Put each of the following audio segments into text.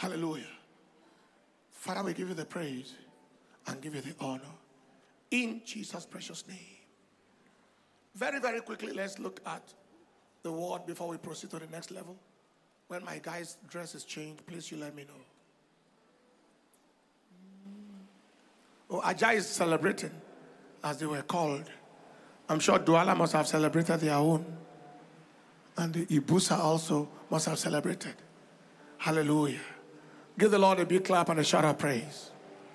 Hallelujah. Father, we give you the praise and give you the honor. In Jesus' precious name. Very, very quickly, let's look at the word before we proceed to the next level. When my guy's dress is changed, please you let me know. Oh, Ajay is celebrating, as they were called. I'm sure Douala must have celebrated their own. And the Ibusa also must have celebrated. Hallelujah. Give the Lord a big clap and a shout of praise.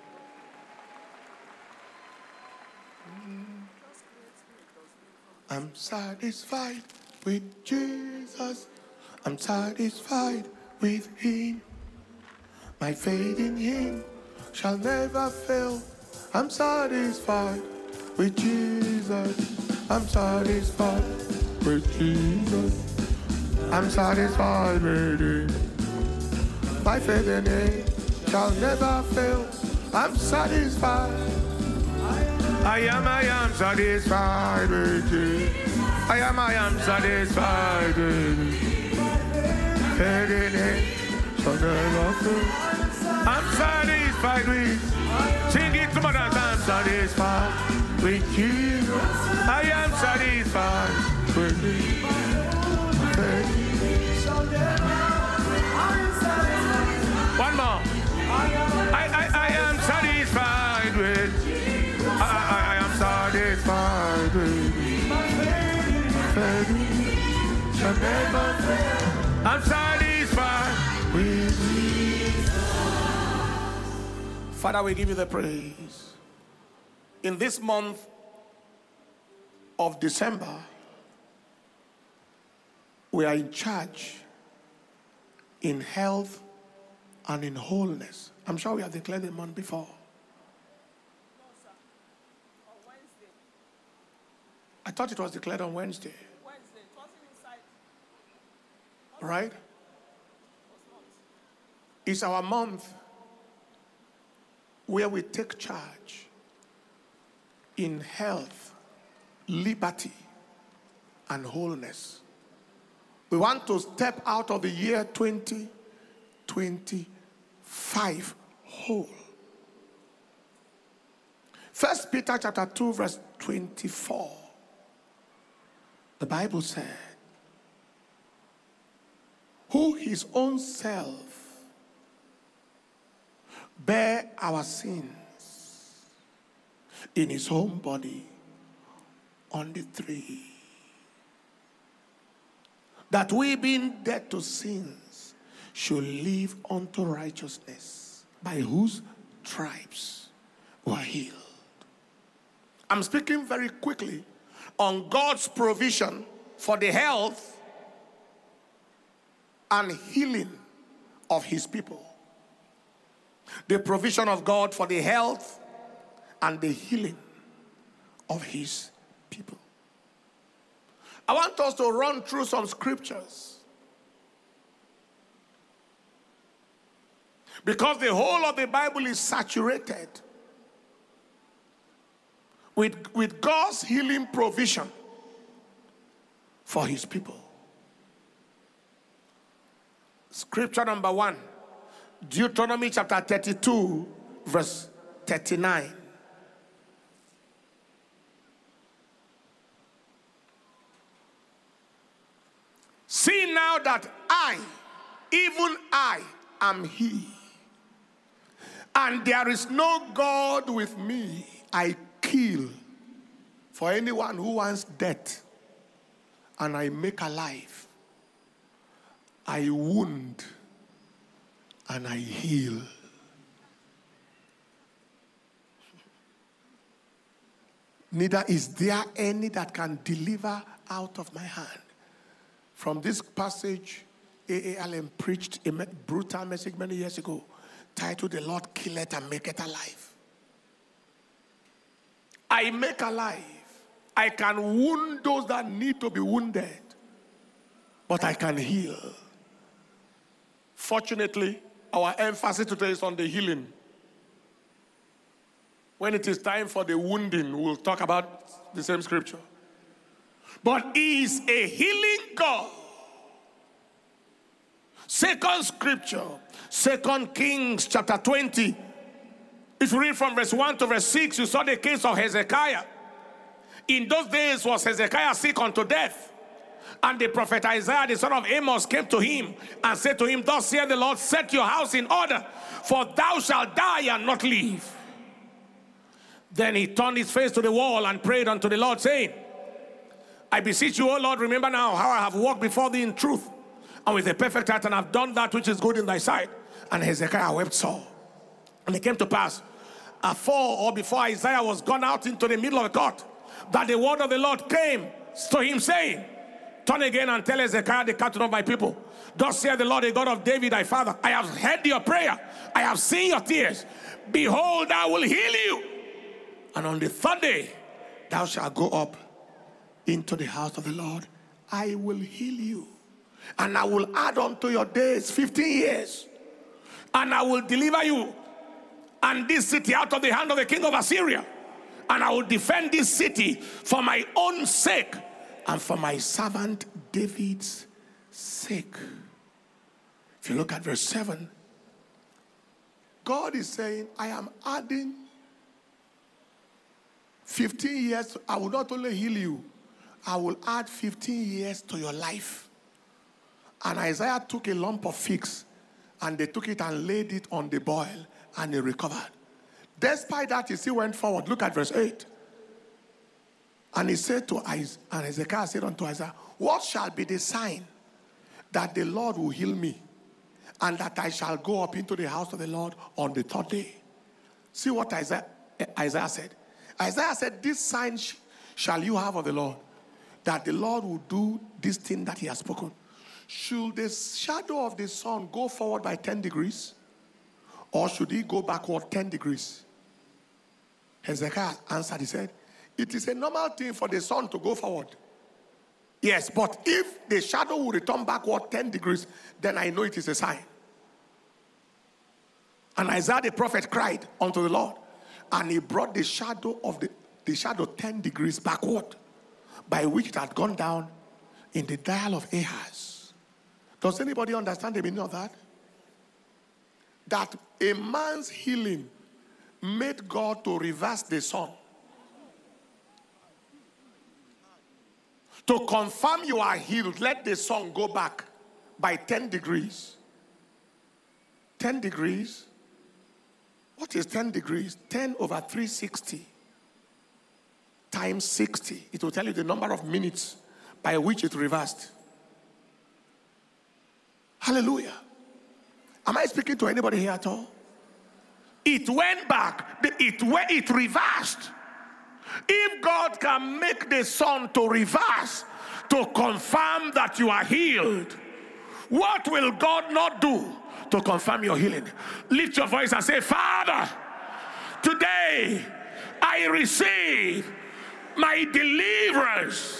I'm satisfied with Jesus. I'm satisfied with Him. My faith in Him shall never fail. I'm satisfied with Jesus. I'm satisfied with Jesus. I'm satisfied with Him. My faith in Him shall never fail. I'm satisfied. I am satisfied with Jesus. I am satisfied with Him. Faith in Him shall never fail. I'm satisfied with. Sing it, come on, I'm satisfied with Jesus. I am satisfied with Him. One more. I am satisfied with. I am satisfied with. Shall never fail. I'm satisfied with. Father, we give you the praise. In this month of December, we are in charge in health and in wholeness. I'm sure we have declared the month before. No, sir. On Wednesday. I thought it was declared on Wednesday. Wednesday. It wasn't inside. Right? It was not. It's our month where we take charge in health, liberty, and wholeness. We want to step out of the year 2025 whole. 1 Peter chapter 2 verse 24. The Bible said, who his own self bear our sins in his own body on the tree, that we being dead to sins should live unto righteousness, by whose stripes we are healed. I'm speaking very quickly on God's provision for the health and healing of his people. The provision of God for the health and the healing of his people. I want us to run through some scriptures, because the whole of the Bible is saturated with God's healing provision for his people. Scripture number 1, Deuteronomy chapter 32, verse 39. See now that I, even I, am he, and there is no God with me. I kill for anyone who wants death, and I make alive. I wound and I heal. Neither is there any that can deliver out of my hand. From this passage, A.A. Allen preached a brutal message many years ago, titled, "The Lord killeth and maketh alive." I make alive. I can wound those that need to be wounded, but I can heal. Fortunately, our emphasis today is on the healing. When it is time for the wounding, we'll talk about the same scripture. But he is a healing God. Second scripture, 2 Kings chapter 20. If you read from verse 1 to verse 6, you saw the case of Hezekiah. In those days was Hezekiah sick unto death. And the prophet Isaiah, the son of Amos, came to him and said to him, thus saith the Lord, set your house in order, for thou shalt die and not live. Then he turned his face to the wall and prayed unto the Lord, saying, I beseech you, O Lord, remember now how I have walked before thee in truth and with a perfect heart, and have done that which is good in thy sight. And Hezekiah wept sore. And it came to pass, before Isaiah was gone out into the middle of the court, that the word of the Lord came to him, saying, turn again and tell Hezekiah the captain of my people, thus saith the Lord, the God of David thy father, I have heard your prayer, I have seen your tears. Behold, I will heal you. And on the third day, thou shalt go up into the house of the Lord. I will heal you. And I will add unto your days 15 years. And I will deliver you and this city out of the hand of the king of Assyria. And I will defend this city for my own sake and for my servant David's sake. If you look at verse 7, God is saying, I am adding 15 years. I will not only heal you, I will add 15 years to your life. And Isaiah took a lump of figs, and they took it and laid it on the boil, and he recovered. Despite that, he still went forward. Look at verse 8. And he said to Isaiah, and Hezekiah said unto Isaiah, what shall be the sign that the Lord will heal me, and that I shall go up into the house of the Lord on the third day? See what Isaiah said. Isaiah said, this sign shall you have of the Lord, that the Lord will do this thing that he has spoken. Should the shadow of the sun go forward by 10 degrees? Or should he go backward 10 degrees? Hezekiah answered, he said, it is a normal thing for the sun to go forward. Yes, but if the shadow will return backward 10 degrees, then I know it is a sign. And Isaiah the prophet cried unto the Lord, and he brought the shadow of the shadow 10 degrees backward, by which it had gone down in the dial of Ahaz. Does anybody understand the meaning of that? That a man's healing made God to reverse the sun. To confirm you are healed, let the sun go back by 10 degrees. 10 degrees? What is 10 degrees? 10 over 360 times 60. It will tell you the number of minutes by which it reversed. Hallelujah. Am I speaking to anybody here at all? It went back. It reversed. If God can make the sun to reverse to confirm that you are healed, what will God not do to confirm your healing? Lift your voice and say, Father, today I receive my deliverance.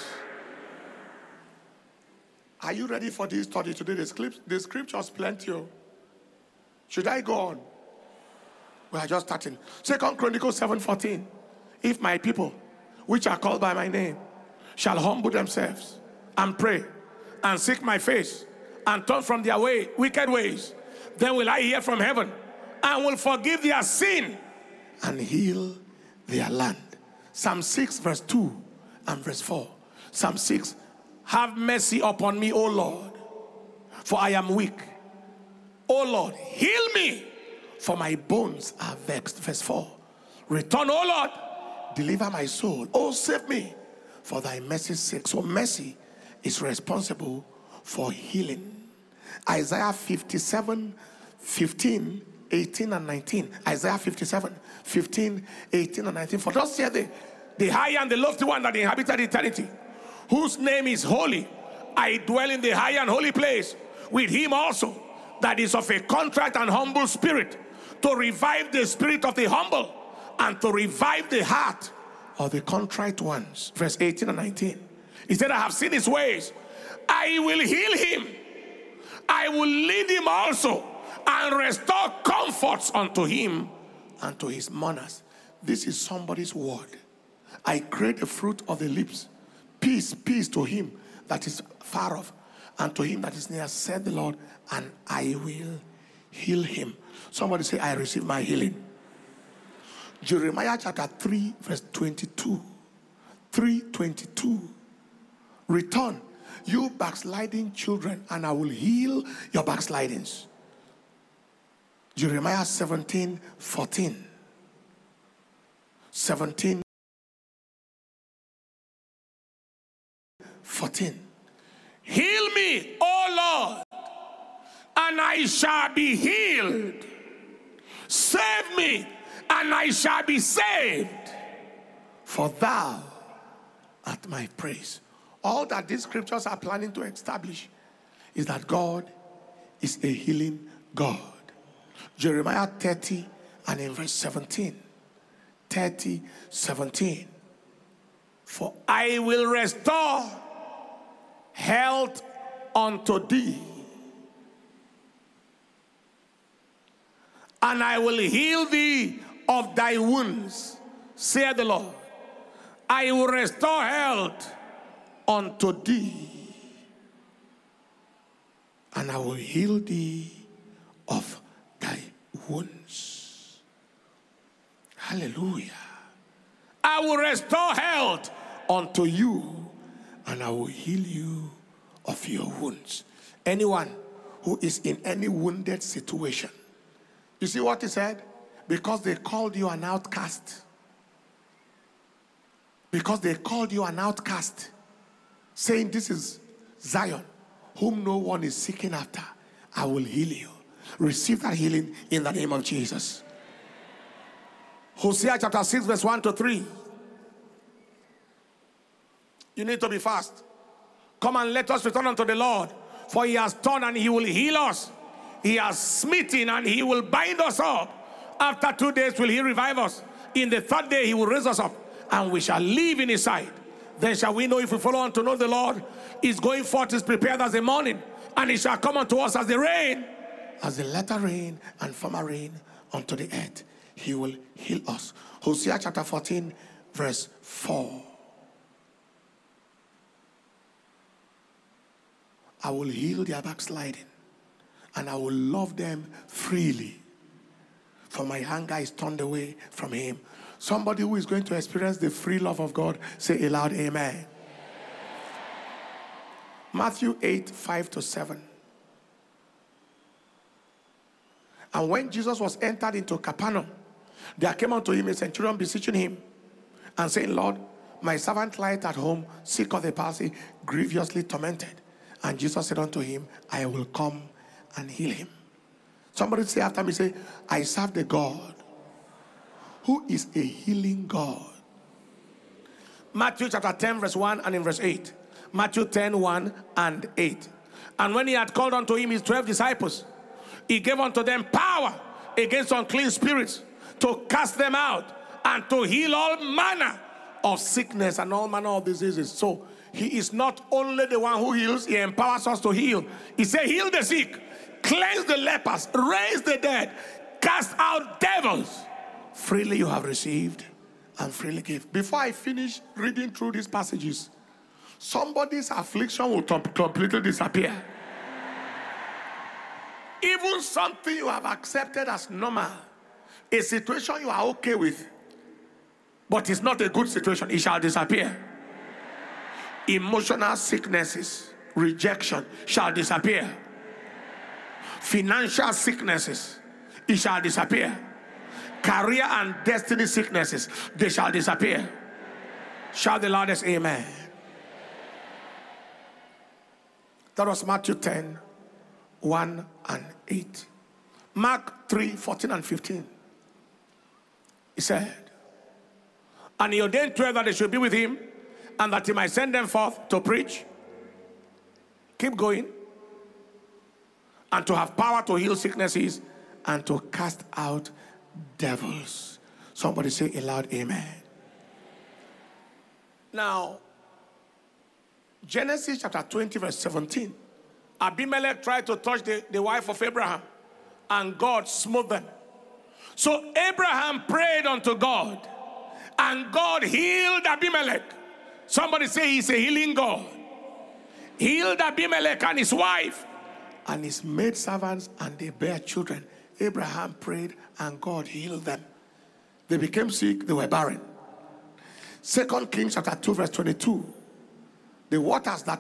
Are you ready for this study today? The scriptures plenty. Should I go on? We are just starting. 2 Chronicles 7:14. If my people, which are called by my name, shall humble themselves and pray and seek my face and turn from their wicked ways, then will I hear from heaven and will forgive their sin and heal their land. Psalm 6 verse 2 and verse 4. Psalm 6. Have mercy upon me, O Lord, for I am weak. O Lord, heal me, for my bones are vexed. Verse 4. Return, O Lord, deliver my soul. Oh, save me for thy mercy's sake. So mercy is responsible for healing. Isaiah 57, 15, 18 and 19. Isaiah 57, 15, 18 and 19. For thus saith the high and the lofty one that inhabited eternity, whose name is holy. I dwell in the high and holy place with him also, that is of a contrite and humble spirit, to revive the spirit of the humble and to revive the heart of the contrite ones. Verse 18 and 19. He said, I have seen his ways. I will heal him. I will lead him also and restore comforts unto him and to his mourners. This is somebody's word. I create the fruit of the lips. Peace, peace to him that is far off, unto him that is near, said the Lord, and I will heal him. Somebody say, I receive my healing. Jeremiah chapter 3, verse 22. 3:22. Return, you backsliding children, and I will heal your backslidings. Jeremiah 17:14. 17:14. Heal me, O Lord, and I shall be healed. Save me, and I shall be saved. For thou art my praise. All that these scriptures are planning to establish is that God is a healing God. Jeremiah 30 and in verse 17. 30:17. For I will restore health unto thee, and I will heal thee of thy wounds, saith the Lord. I will restore health unto thee, and I will heal thee of thy wounds. Hallelujah. I will restore health unto you, and I will heal you of your wounds. Anyone who is in any wounded situation, you see what he said? Because they called you an outcast. Because they called you an outcast, saying, this is Zion, whom no one is seeking after. I will heal you. Receive that healing in the name of Jesus. Hosea chapter 6, verse 1-3. You need to be fast. Come and let us return unto the Lord, for he has torn and he will heal us. He has smitten and he will bind us up. After 2 days will he revive us. In the third day he will raise us up, and we shall live in his sight. Then shall we know, if we follow on, to know the Lord is going forth, is prepared as the morning, and it shall come unto us as the rain, as the latter rain and former rain unto the earth. He will heal us. Hosea chapter 14, verse 4. I will heal their backsliding, and I will love them freely, for my anger is turned away from him. Somebody who is going to experience the free love of God, say aloud, amen. Matthew 8, 5-7. And when Jesus was entered into Capernaum, there came unto him a centurion beseeching him, and saying, Lord, my servant lieth at home, sick of the palsy, grievously tormented. And Jesus said unto him, I will come and heal him. Somebody say after me, say, I serve the God who is a healing God. Matthew chapter 10, verse 1 and in verse 8. Matthew 10, 1 and 8. And when he had called unto him his 12 disciples, he gave unto them power against unclean spirits, to cast them out, and to heal all manner of sickness and all manner of diseases. So he is not only the one who heals, he empowers us to heal. He said, heal the sick, cleanse the lepers, raise the dead, cast out devils. Freely you have received, and freely give. Before I finish reading through these passages, somebody's affliction will completely disappear. Even something you have accepted as normal, a situation you are okay with, but it's not a good situation, it shall disappear. Emotional sicknesses, rejection shall disappear. Financial sicknesses, it shall disappear. Career and destiny sicknesses, they shall disappear. Shout the loudest amen. That was Matthew 10, 1 and 8. Mark 3, 14 and 15. He said, and he ordained 12 that they should be with him, and that he might send them forth to preach. Keep going. And to have power to heal sicknesses, and to cast out devils. Somebody say aloud, amen. Now, Genesis chapter 20, verse 17. Abimelech tried to touch the wife of Abraham, and God smote them. So Abraham prayed unto God, and God healed Abimelech. Somebody say he's a healing God. healed Abimelech and his wife and his maidservants, and they bare children. Abraham prayed and God healed them. They became sick, they were barren. 2 Kings chapter 2 verse 22. The waters that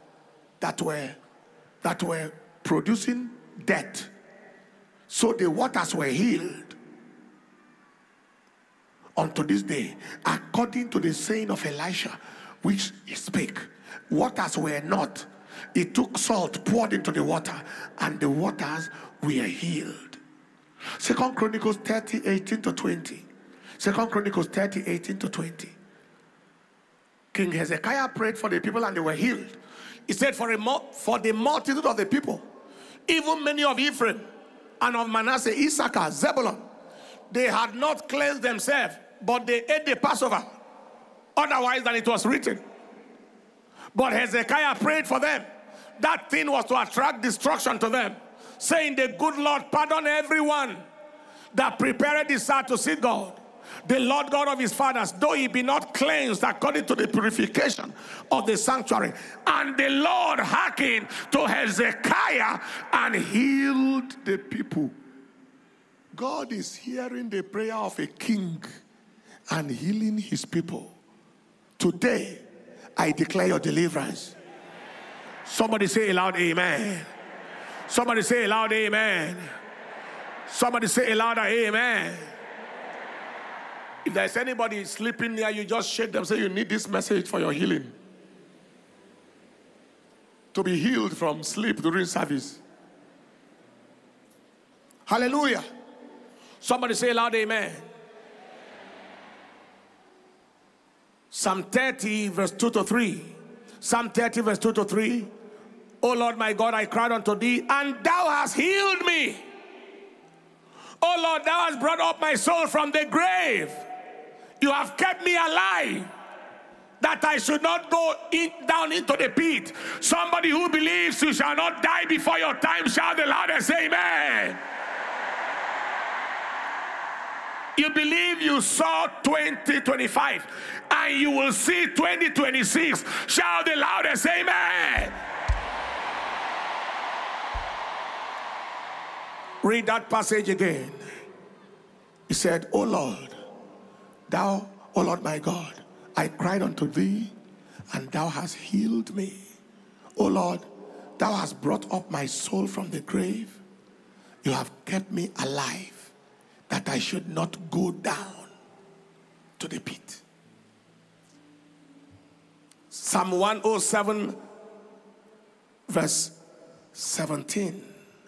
were producing death, so the waters were healed unto this day, according to the saying of Elisha, which he spake. Waters were not. He took salt, poured into the water, and the waters were healed. 2 Chronicles 30, 18 to 20. 2 Chronicles 30, 18 to 20. King Hezekiah prayed for the people and they were healed. He said, for the multitude of the people, even many of Ephraim and of Manasseh, Issachar, Zebulun, they had not cleansed themselves, but they ate the Passover, otherwise than it was written. But Hezekiah prayed for them. That thing was to attract destruction to them, saying, the good Lord pardon everyone that prepared his heart to seek God, the Lord God of his fathers, though he be not cleansed according to the purification of the sanctuary. And the Lord hearkened to Hezekiah and healed the people. God is hearing the prayer of a king and healing his people. Today, I declare your deliverance. Somebody say aloud, amen. Somebody say aloud, amen. Somebody say aloud, amen. If there's anybody sleeping near you, just shake them, say you need this message for your healing. To be healed from sleep during service. Hallelujah. Somebody say aloud, amen. Psalm 30 verse 2 to 3. Psalm 30 verse 2 to 3. O Lord my God, I cried unto thee, and thou hast healed me. O Lord, thou hast brought up my soul from the grave. You have kept me alive, that I should not go down into the pit. Somebody who believes you shall not die before your time, shout the loudest amen. You believe you saw 2025 and you will see 2026. Shout the loudest amen. Read that passage again. He said, O Lord, thou, O Lord my God, I cried unto thee, and thou hast healed me. O Lord, thou hast brought up my soul from the grave. You have kept me alive, that I should not go down to the pit. Psalm 107, verse 17.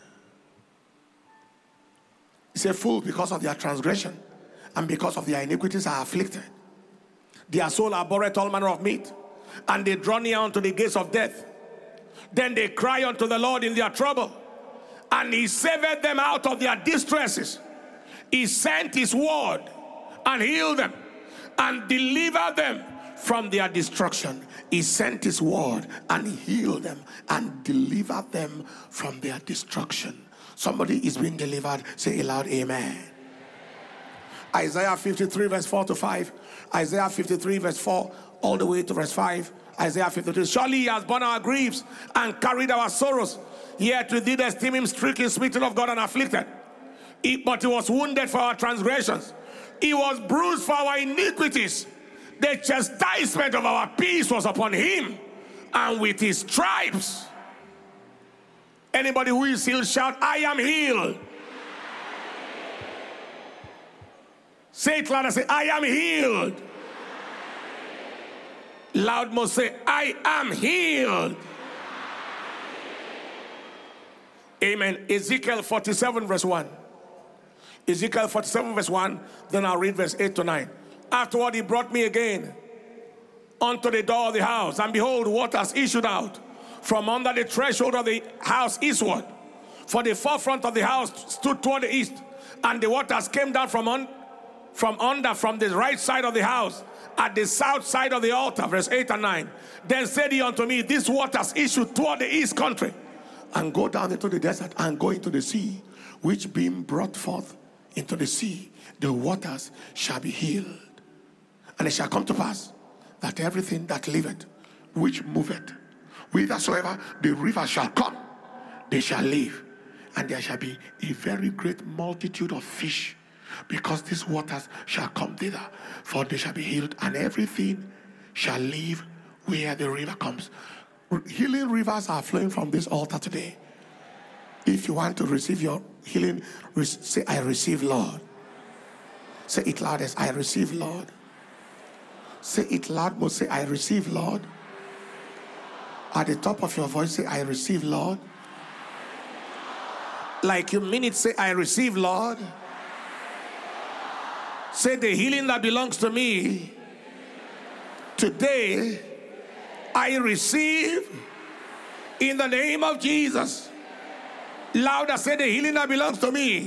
He said, full because of their transgression and because of their iniquities are afflicted. Their soul abhorreth all manner of meat, and they draw near unto the gates of death. Then they cry unto the Lord in their trouble, and he saved them out of their distresses. He sent his word and healed them and delivered them from their destruction. He sent his word and healed them and delivered them from their destruction. Somebody is being delivered. Say aloud, amen. Isaiah 53 verse 4 to 5. Isaiah 53 verse 4 all the way to verse 5. Isaiah 53. Surely he has borne our griefs and carried our sorrows. Yet we did esteem him stricken, smitten of God, and afflicted. But he was wounded for our transgressions. He was bruised for our iniquities. The chastisement of our peace was upon him, and with his stripes. Anybody who is healed, shout, I am healed. Say it louder, say, I am healed. Loud most say, I am healed. Amen. Ezekiel 47 verse 1. Ezekiel 47 verse 1. Then I'll read verse 8 to 9. Afterward he brought me again unto the door of the house, and behold, waters issued out from under the threshold of the house eastward. For the forefront of the house stood toward the east, and the waters came down from the right side of the house at the south side of the altar. Verse 8 and 9. Then said he unto me, these waters issue toward the east country, and go down into the desert, and go into the sea, which being brought forth into the sea, the waters shall be healed. And it shall come to pass that everything that liveth, which moveth, whithersoever the river shall come, they shall live. And there shall be a very great multitude of fish, because these waters shall come thither, for they shall be healed, and everything shall live where the river comes. Healing rivers are flowing from this altar today. If you want to receive your healing, say, I receive, Lord. Say it loudest, I receive, Lord. Say it loud, most say, I receive, Lord. At the top of your voice, say, I receive, Lord. Like you mean it, say, I receive, Lord. Say, the healing that belongs to me today, I receive in the name of Jesus. Louder, say, the healing that belongs to me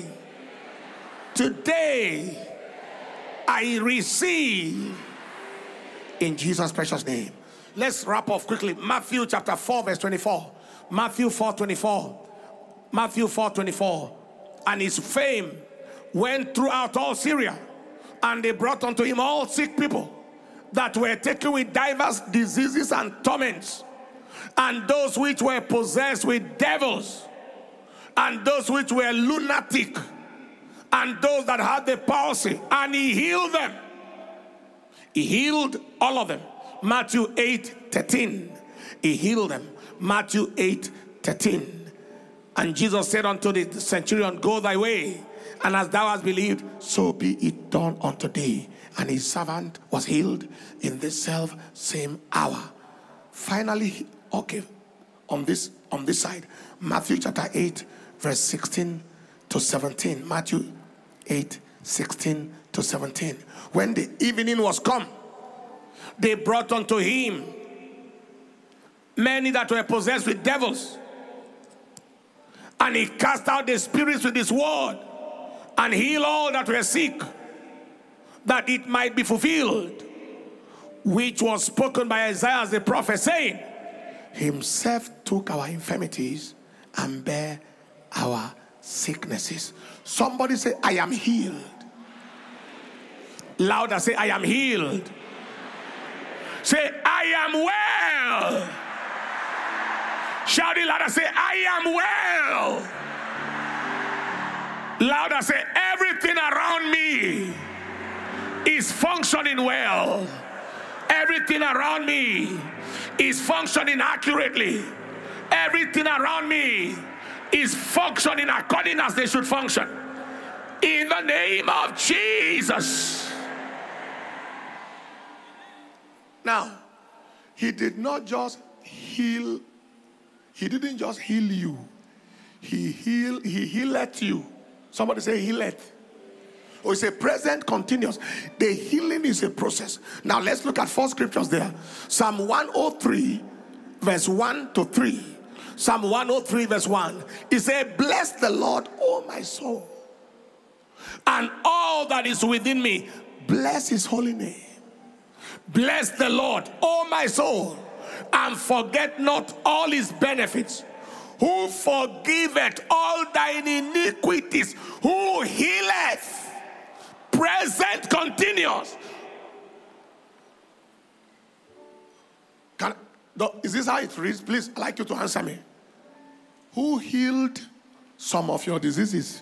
today, I receive in Jesus' precious name. Let's wrap up quickly. Matthew chapter 4 verse 24. Matthew 4:24. Matthew 4:24. And his fame went throughout all Syria, and they brought unto him all sick people that were taken with divers diseases and torments, and those which were possessed with devils, and those which were lunatic, and those that had the palsy, and he healed them. He healed all of them. Matthew 8:13. He healed them. Matthew 8:13. And Jesus said unto the centurion, go thy way, and as thou hast believed, so be it done unto thee. And his servant was healed in this self same hour. Finally, okay, on this side, Matthew chapter 8, verse 16 to 17. Matthew 8, 16 to 17. When the evening was come, they brought unto him many that were possessed with devils, and he cast out the spirits with his word, and healed all that were sick, that it might be fulfilled, which was spoken by Isaiah the prophet, saying, himself took our infirmities and bare our sicknesses. Somebody say, I am healed. Louder, say, I am healed. Say, I am well. Shout it louder, say, I am well. Louder, say, everything around me is functioning well. Everything around me is functioning accurately. Everything around me is functioning according as they should function. In the name of Jesus. Now, he did not just heal. He didn't just heal you. He healed you. Somebody say healed. Or it's a present continuous. The healing is a process. Now let's look at 4 scriptures there. Psalm 103 verse 1 to 3. Psalm 103 verse 1. It says, bless the Lord, O my soul, and all that is within me. Bless his holy name. Bless the Lord, O my soul, and forget not all his benefits, who forgiveth all thine iniquities, who healeth. Present continuous. Is this how it reads? Please, I'd like you to answer me. Who healed some of your diseases?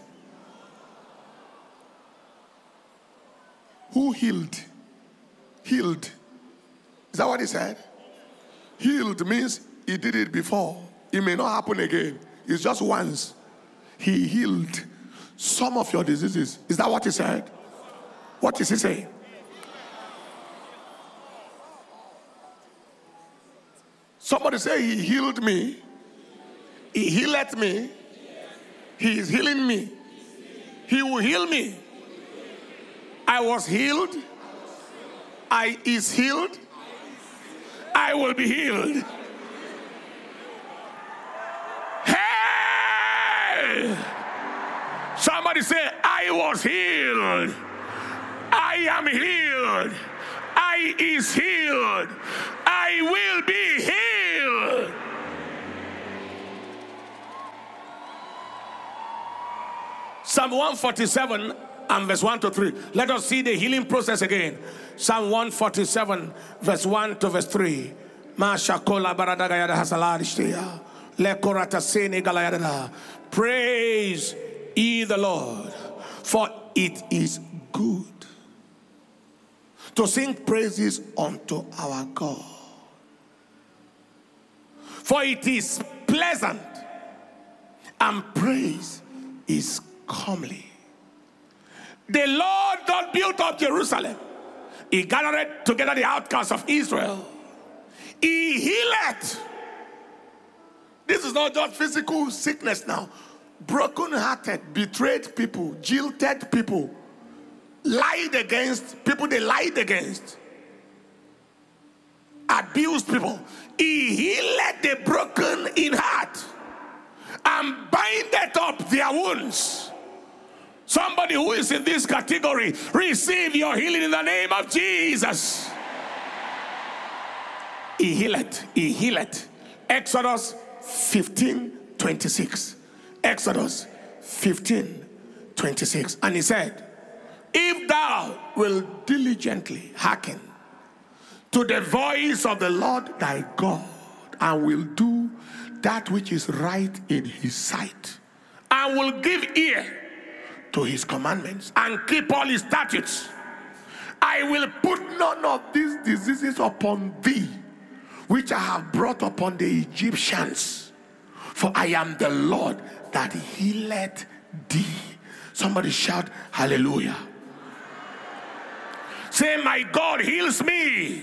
Who healed? Healed. Is that what he said? Healed means he did it before. It may not happen again. It's just once. He healed some of your diseases. Is that what he said? What is he saying? Somebody say, he healed me. He healed me. He is healing me. He will heal me. I was healed. I is healed. I will be healed. Hey! Somebody say, I was healed. I am healed. I is healed. I will be healed. Psalm 147 and verse 1 to 3. Let us see the healing process again. Psalm 147 verse 1 to verse 3. Mashakola baradagayada hasaladishtia. Lekorata sene galayada. Praise ye the Lord, for it is good to sing praises unto our God. For it is pleasant, and praise is comely. The Lord God built up Jerusalem. He gathered together the outcasts of Israel. He healed. This is not just physical sickness now. Broken-hearted, betrayed people, jilted people, lied against people they lied against, abused people. He healed the broken in heart and binded up their wounds. Somebody who is in this category, receive your healing in the name of Jesus. He healed. He healed. Exodus 15:26. Exodus 15:26. And he said, if thou wilt diligently hearken to the voice of the Lord thy God, and will do that which is right in his sight, and will give ear to his commandments, and keep all his statutes, I will put none of these diseases upon thee, which I have brought upon the Egyptians, for I am the Lord that healeth thee. Somebody shout hallelujah. Say, my God heals me.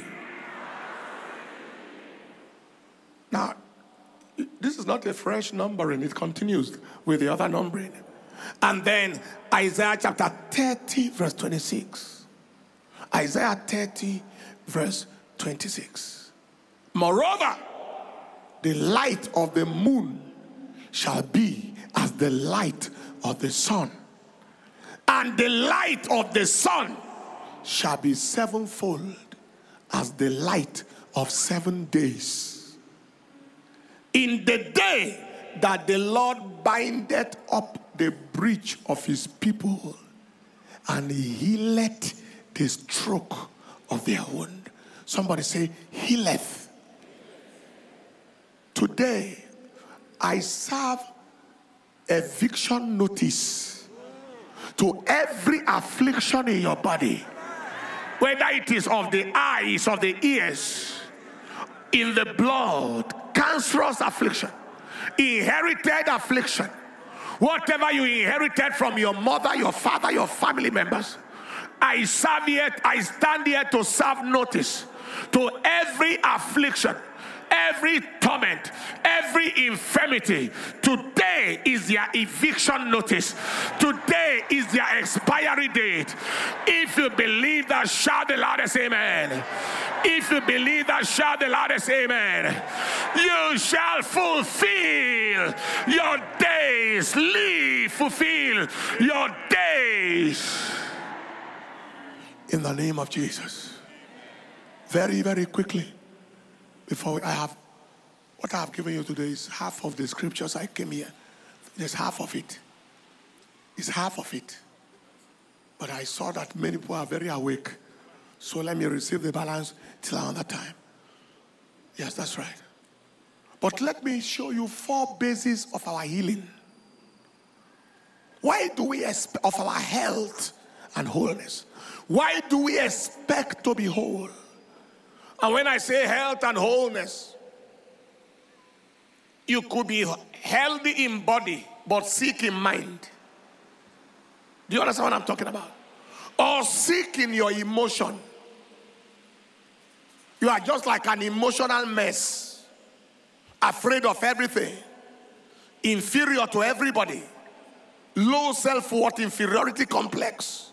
Now, this is not a fresh numbering. It continues with the other numbering. And then Isaiah chapter 30 verse 26. Isaiah 30 verse 26. Moreover, the light of the moon shall be as the light of the sun, and the light of the sun shall be sevenfold as the light of 7 days. In the day that the Lord bindeth up the breach of his people, and he healeth the stroke of their wound. Somebody say, healeth. Today, I serve eviction notice to every affliction in your body, whether it is of the eyes, of the ears, in the blood, cancerous affliction, inherited affliction, whatever you inherited from your mother, your father, your family members. I stand here to serve notice to every affliction, every torment, every infirmity. Today is their eviction notice. Today is their expiry date. If you believe that, shout the loudest amen. If you believe that, shout the loudest amen. You shall fulfill your days. Live, fulfill your days. In the name of Jesus. Very, very quickly, before what I have given you today is half of the scriptures I came here. There's half of it. It's half of it. But I saw that many people are very awake. So let me receive the balance till another time. Yes, that's right. But let me show you 4 bases of our healing. Why do we expect of our health and wholeness? Why do we expect to be whole? And when I say health and wholeness, you could be healthy in body but sick in mind. Do you understand what I'm talking about? Or sick in your emotion. You are just like an emotional mess, afraid of everything, inferior to everybody, low self-worth, inferiority complex.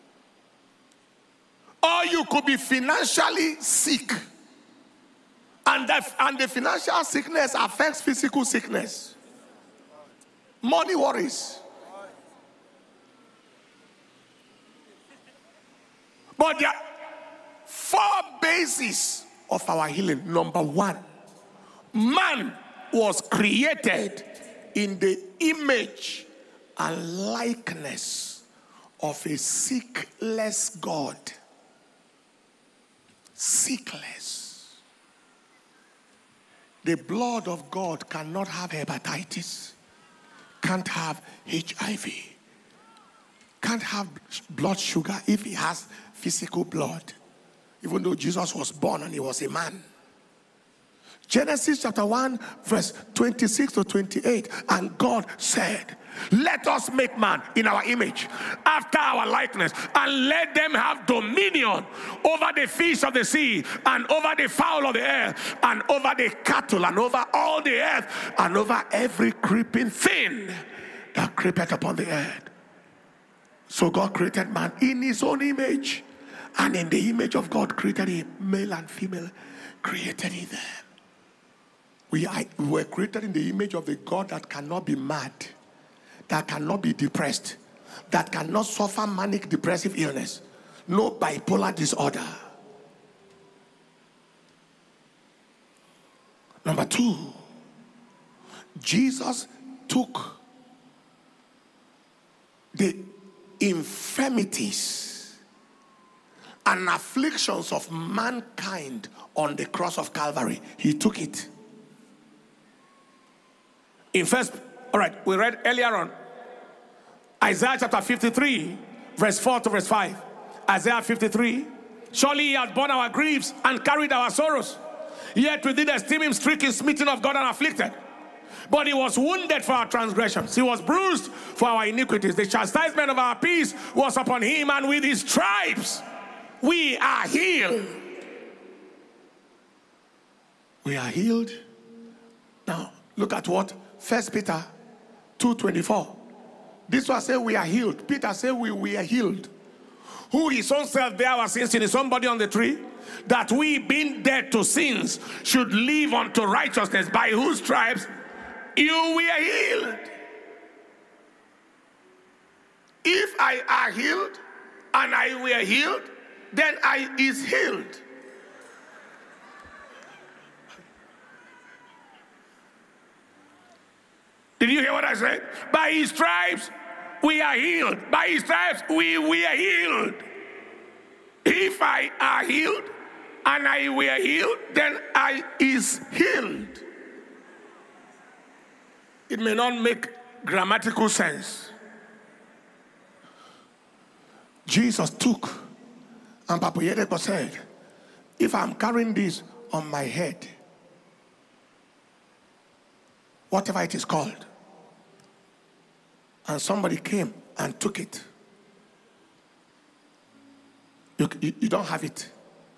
Or you could be financially sick, and the financial sickness affects physical sickness. Money worries. But there are 4 bases of our healing. Number 1, man was created in the image and likeness of a sickless God. Sickless. The blood of God cannot have hepatitis, can't have HIV, can't have blood sugar if he has physical blood, even though Jesus was born and he was a man. Genesis chapter 1, verse 26 to 28, and God said, let us make man in our image, after our likeness, and let them have dominion over the fish of the sea, and over the fowl of the air, and over the cattle, and over all the earth, and over every creeping thing that creepeth upon the earth. So God created man in his own image, and in the image of God created him, male and female created he them. We were created in the image of the God that cannot be mad, that cannot be depressed, that cannot suffer manic depressive illness, no bipolar disorder. Number 2, Jesus took the infirmities and afflictions of mankind on the cross of Calvary. He took it. All right, we read earlier on Isaiah chapter 53, verse 4 to verse 5. Isaiah 53, surely he has borne our griefs and carried our sorrows, yet we did esteem him stricken, smitten of God, and afflicted. But he was wounded for our transgressions, he was bruised for our iniquities. The chastisement of our peace was upon him, and with his stripes we are healed. We are healed. Now look at what 1 Peter 2:24. This one says we are healed. Peter said we are healed. Who his own self bare our sins in his own body on the tree, that we, being dead to sins, should live unto righteousness, by whose stripes you were healed. If I are healed and I were healed, then I is healed. Did you hear what I said? By his stripes we are healed. By his stripes we are healed. If I are healed and I were healed, then I is healed. It may not make grammatical sense. Jesus took, and Papa Yedeko said, if I'm carrying this on my head, whatever it is called, and somebody came and took it, you don't have it.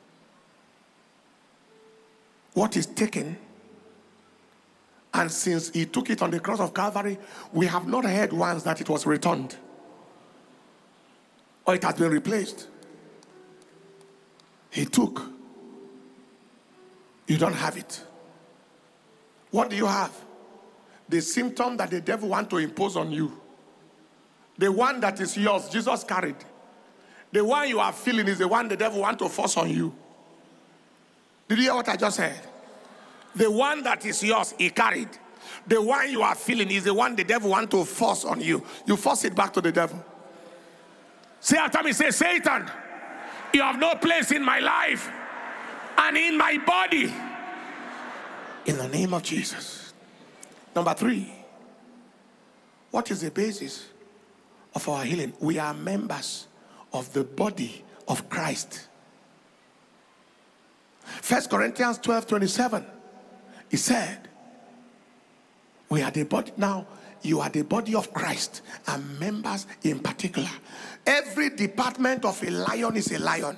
What is taken, and since he took it on the cross of Calvary, we have not heard once that it was returned or it has been replaced. He took. You don't have it. What do you have? The symptom that the devil wants to impose on you. The one that is yours, Jesus carried. The one you are feeling is the one the devil wants to force on you. Did you hear what I just said? The one that is yours, he carried. The one you are feeling is the one the devil wants to force on you. You force it back to the devil. Say after me, say, Satan, you have no place in my life and in my body. In the name of Jesus. Number 3, what is the basis of our healing? We are members of the body of Christ. 1 Corinthians 12:27, he said, we are the body. Now, you are the body of Christ, and members in particular. Every department of a lion is a lion.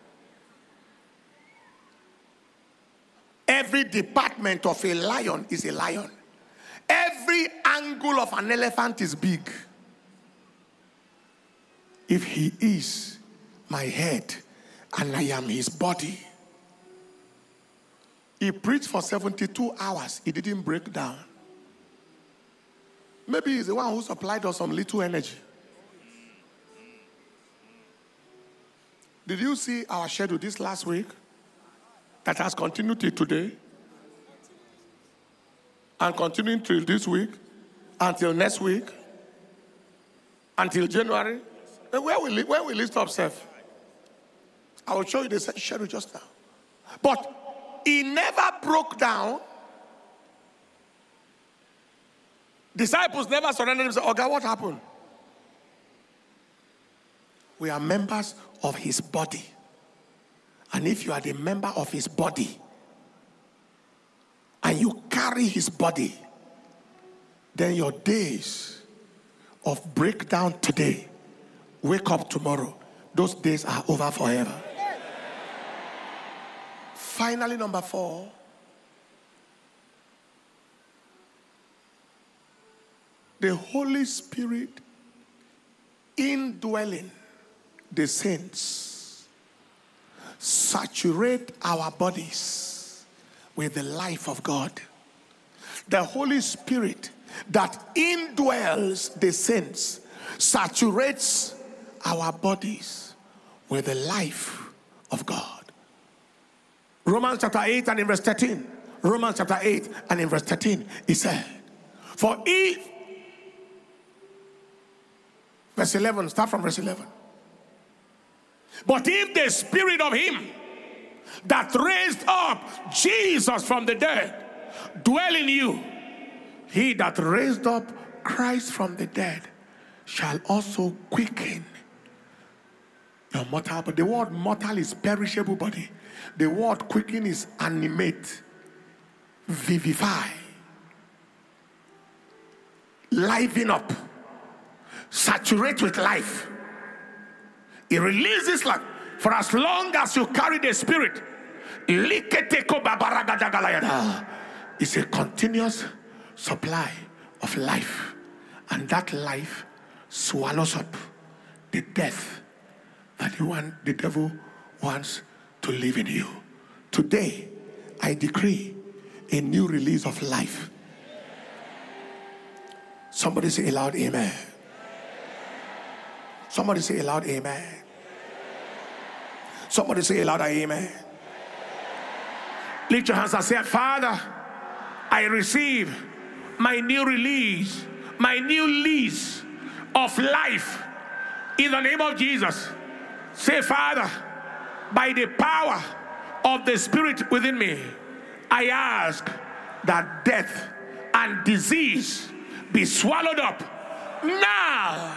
Every department of a lion is a lion. Every angle of an elephant is big. If he is my head and I am his body. He preached for 72 hours. He didn't break down. Maybe he's the one who supplied us some little energy. Did you see our schedule this last week that has continued till today? And continuing till this week, until next week, until January? Where will it stop, Seth? I will show you the schedule just now. But he never broke down Disciples never surrendered themselves. Okay, what happened? We are members of his body. And if you are the member of his body and you carry his body, then your days of breakdown today, wake up tomorrow, those days are over forever. Finally, number 4. The Holy Spirit indwelling the saints saturate our bodies with the life of God. The Holy Spirit that indwells the saints saturates our bodies with the life of God. Romans chapter 8 and in verse 13. Romans chapter 8 and in verse 13, he said, for if, verse 11, start from verse 11. But if the spirit of him that raised up Jesus from the dead dwell in you, he that raised up Christ from the dead shall also quicken your mortal body. The word mortal is perishable body. The word quicken is animate, vivify, liven up, saturate with life. It releases life. For as long as you carry the Spirit, it's a continuous supply of life. And that life swallows up the death that the devil wants to live in you. Today, I decree a new release of life. Somebody say aloud, amen. Somebody say aloud, amen. Somebody say aloud, amen. Lift your hands and say, Father, I receive my new release, my new lease of life in the name of Jesus. Say, Father, by the power of the Spirit within me, I ask that death and disease be swallowed up now.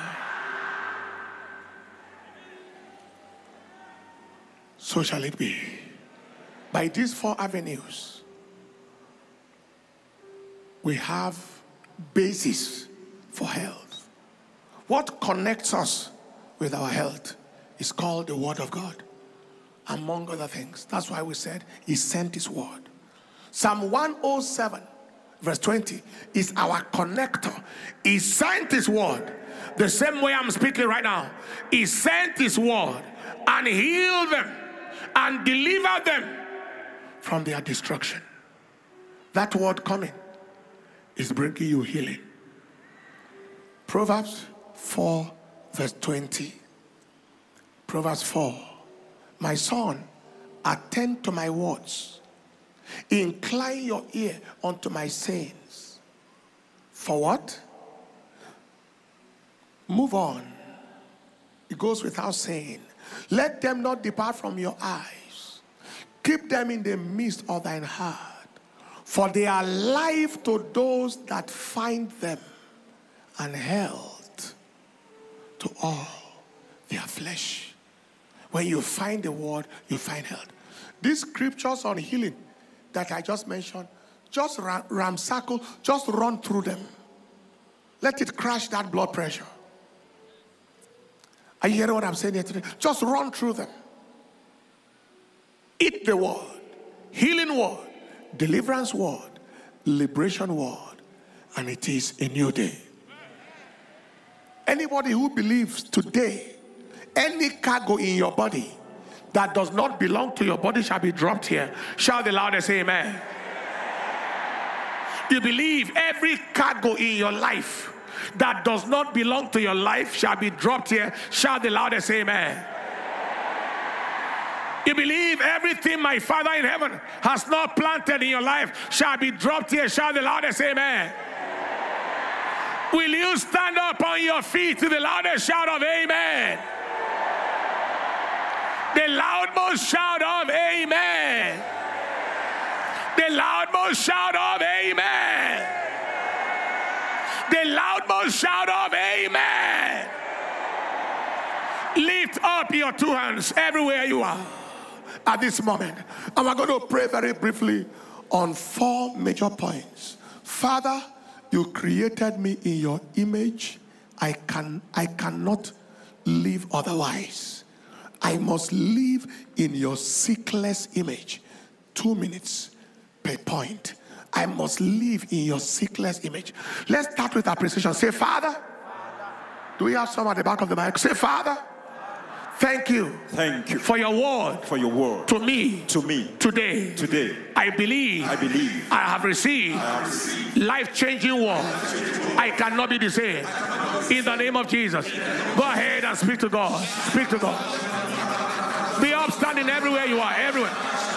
So shall it be. By these 4 avenues, we have basis for health. What connects us with our health is called the Word of God, among other things. That's why we said he sent his word. Psalm 107 verse 20 is our connector. He sent his word. The same way I'm speaking right now, he sent his word and healed them and delivered them from their destruction. That word coming is bringing you healing. Proverbs 4 verse 20. Proverbs 4. My son, attend to my words. Incline your ear unto my sayings. For what? Move on. It goes without saying. Let them not depart from your eyes. Keep them in the midst of thine heart. For they are life to those that find them, and health to all their flesh. When you find the word, you find health. These scriptures on healing that I just mentioned, just ramshackle, just run through them. Let it crash that blood pressure. Are you hearing what I'm saying here today? Just run through them. Eat the word, healing word, deliverance word, liberation word, and it is a new day. Anybody who believes today, any cargo in your body that does not belong to your body shall be dropped here. Shout the loudest amen. You believe every cargo in your life that does not belong to your life shall be dropped here. Shout the loudest amen. You believe everything my Father in heaven has not planted in your life shall be dropped here. Shout the loudest amen. Will you stand up on your feet to the loudest shout of amen? The loudmost shout of amen. The loudmost shout of amen. loud shout of amen. Lift up your two hands everywhere you are at this moment. And we're going to pray very briefly on 4 major points. Father, you created me in your image. I cannot live otherwise. I must live in your sightless image. 2 minutes per point. I must live in your sightless image. Let's start with appreciation. Say, Father. Do we have some at the back of the mic? Say, Father. Thank you for your word to me today. I believe I have received life-changing word. I cannot be the same. In the name of Jesus, go ahead and speak to God. Speak to God. Be upstanding everywhere you are, everywhere.